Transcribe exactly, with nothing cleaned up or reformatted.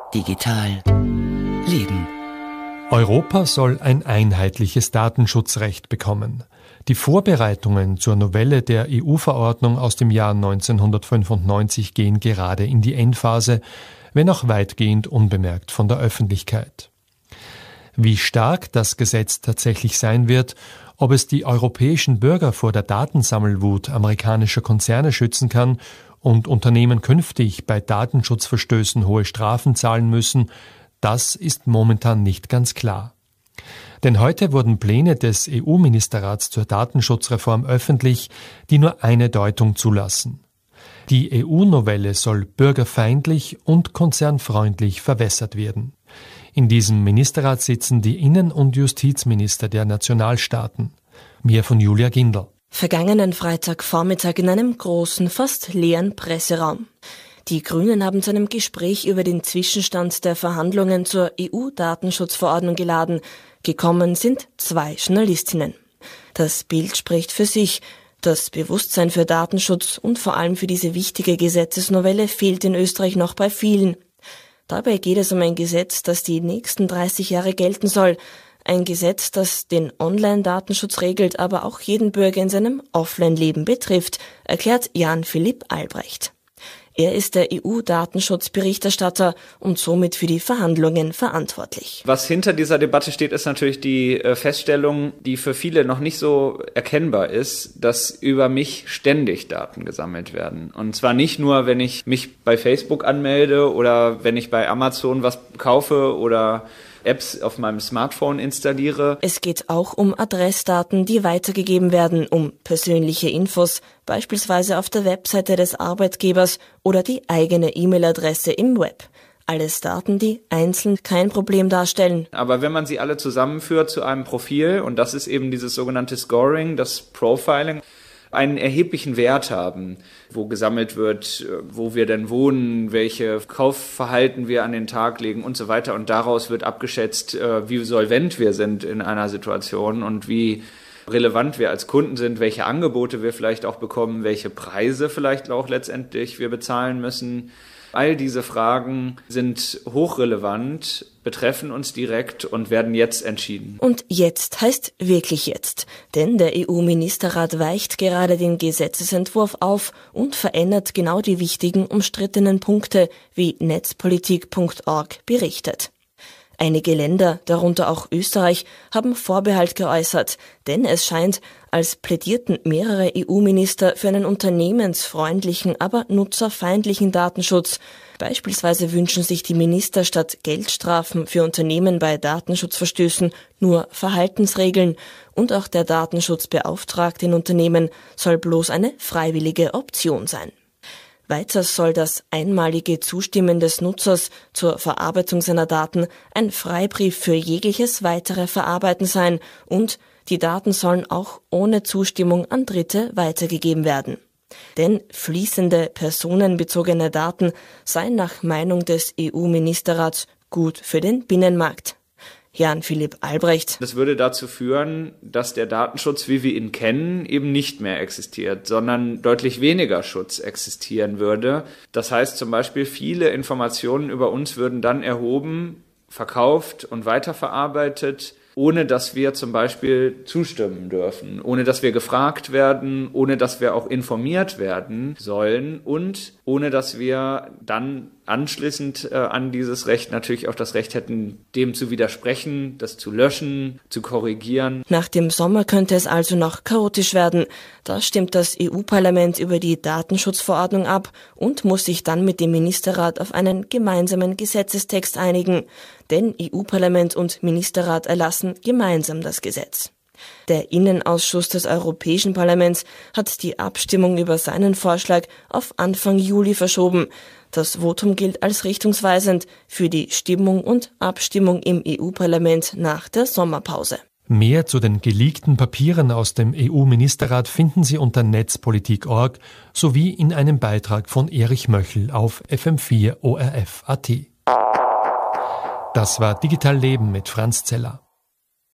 Digital Leben. Europa soll ein einheitliches Datenschutzrecht bekommen. Die Vorbereitungen zur Novelle der E U-Verordnung aus dem Jahr neunzehnhundertfünfundneunzig gehen gerade in die Endphase, wenn auch weitgehend unbemerkt von der Öffentlichkeit. Wie stark das Gesetz tatsächlich sein wird, ob es die europäischen Bürger vor der Datensammelwut amerikanischer Konzerne schützen kann und Unternehmen künftig bei Datenschutzverstößen hohe Strafen zahlen müssen, das ist momentan nicht ganz klar. Denn heute wurden Pläne des E U-Ministerrats zur Datenschutzreform öffentlich, die nur eine Deutung zulassen. Die E U-Novelle soll bürgerfeindlich und konzernfreundlich verwässert werden. In diesem Ministerrat sitzen die Innen- und Justizminister der Nationalstaaten. Mehr von Julia Gindl. Vergangenen Freitagvormittag in einem großen, fast leeren Presseraum. Die Grünen haben zu einem Gespräch über den Zwischenstand der Verhandlungen zur E U-Datenschutzverordnung geladen. Gekommen sind zwei Journalistinnen. Das Bild spricht für sich. Das Bewusstsein für Datenschutz und vor allem für diese wichtige Gesetzesnovelle fehlt in Österreich noch bei vielen. Dabei geht es um ein Gesetz, das die nächsten dreißig Jahre gelten soll. Ein Gesetz, das den Online-Datenschutz regelt, aber auch jeden Bürger in seinem Offline-Leben betrifft, erklärt Jan Philipp Albrecht. Er ist der E U-Datenschutzberichterstatter und somit für die Verhandlungen verantwortlich. Was hinter dieser Debatte steht, ist natürlich die Feststellung, die für viele noch nicht so erkennbar ist, dass über mich ständig Daten gesammelt werden. Und zwar nicht nur, wenn ich mich bei Facebook anmelde oder wenn ich bei Amazon was kaufe oder Apps auf meinem Smartphone installiere. Es geht auch um Adressdaten, die weitergegeben werden, um persönliche Infos, beispielsweise auf der Webseite des Arbeitgebers oder die eigene E-Mail-Adresse im Web. Alles Daten, die einzeln kein Problem darstellen. Aber wenn man sie alle zusammenführt zu einem Profil, und das ist eben dieses sogenannte Scoring, das Profiling, einen erheblichen Wert haben, wo gesammelt wird, wo wir denn wohnen, welche Kaufverhalten wir an den Tag legen und so weiter. Und daraus wird abgeschätzt, wie solvent wir sind in einer Situation und wie relevant wir als Kunden sind, welche Angebote wir vielleicht auch bekommen, welche Preise vielleicht auch letztendlich wir bezahlen müssen. All diese Fragen sind hochrelevant, betreffen uns direkt und werden jetzt entschieden. Und jetzt heißt wirklich jetzt. Denn der E U-Ministerrat weicht gerade den Gesetzesentwurf auf und verändert genau die wichtigen umstrittenen Punkte, wie netzpolitik punkt org berichtet. Einige Länder, darunter auch Österreich, haben Vorbehalt geäußert, denn es scheint, als plädierten mehrere E U-Minister für einen unternehmensfreundlichen, aber nutzerfeindlichen Datenschutz. Beispielsweise wünschen sich die Minister statt Geldstrafen für Unternehmen bei Datenschutzverstößen nur Verhaltensregeln und auch der Datenschutzbeauftragte in Unternehmen soll bloß eine freiwillige Option sein. Weiter soll das einmalige Zustimmen des Nutzers zur Verarbeitung seiner Daten ein Freibrief für jegliches weitere Verarbeiten sein und die Daten sollen auch ohne Zustimmung an Dritte weitergegeben werden. Denn fließende personenbezogene Daten seien nach Meinung des E U-Ministerrats gut für den Binnenmarkt. Jan Philipp Albrecht. Das würde dazu führen, dass der Datenschutz, wie wir ihn kennen, eben nicht mehr existiert, sondern deutlich weniger Schutz existieren würde. Das heißt zum Beispiel, viele Informationen über uns würden dann erhoben, verkauft und weiterverarbeitet, ohne dass wir zum Beispiel zustimmen dürfen, ohne dass wir gefragt werden, ohne dass wir auch informiert werden sollen und ohne dass wir dann anschließend äh, an dieses Recht natürlich auch das Recht hätten, dem zu widersprechen, das zu löschen, zu korrigieren. Nach dem Sommer könnte es also noch chaotisch werden. Da stimmt das E U-Parlament über die Datenschutzverordnung ab und muss sich dann mit dem Ministerrat auf einen gemeinsamen Gesetzestext einigen. Denn E U-Parlament und Ministerrat erlassen gemeinsam das Gesetz. Der Innenausschuss des Europäischen Parlaments hat die Abstimmung über seinen Vorschlag auf Anfang Juli verschoben. Das Votum gilt als richtungsweisend für die Stimmung und Abstimmung im E U-Parlament nach der Sommerpause. Mehr zu den geleakten Papieren aus dem E U-Ministerrat finden Sie unter netzpolitik punkt org sowie in einem Beitrag von Erich Möchel auf F M vier O R F Punkt A T. Das war Digital Leben mit Franz Zeller.